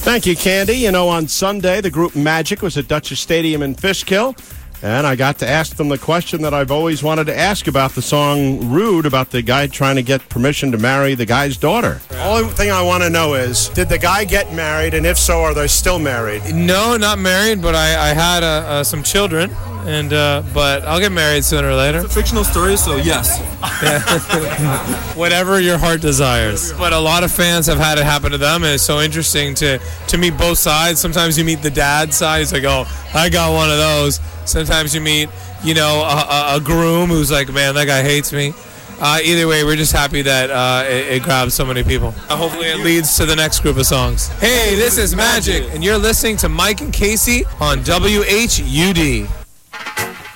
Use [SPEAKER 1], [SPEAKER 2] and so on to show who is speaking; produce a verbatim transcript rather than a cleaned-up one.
[SPEAKER 1] Thank you, Candy. You know, on Sunday, the group Magic was at Dutchess Stadium in Fishkill, and I got to ask them the question that I've always wanted to ask about the song Rude, about the guy trying to get permission to marry the guy's daughter. The only thing I want to know is, did the guy get married, and if so, are they still married?
[SPEAKER 2] No, not married, but I, I had uh, uh, some children, and uh, but I'll get married sooner or later.
[SPEAKER 3] It's a fictional story, so yes.
[SPEAKER 2] Whatever your heart desires. But a lot of fans have had it happen to them, and it's so interesting to, to meet both sides. Sometimes you meet the dad side, he's like, oh, I got one of those. Sometimes you meet, you know, a, a, a groom who's like, man, that guy hates me. Uh, either way, we're just happy that uh, it, it grabs so many people. Uh, hopefully it leads to the next group of songs. Hey, this is Magic, and you're listening to Mike and Casey on W H U D.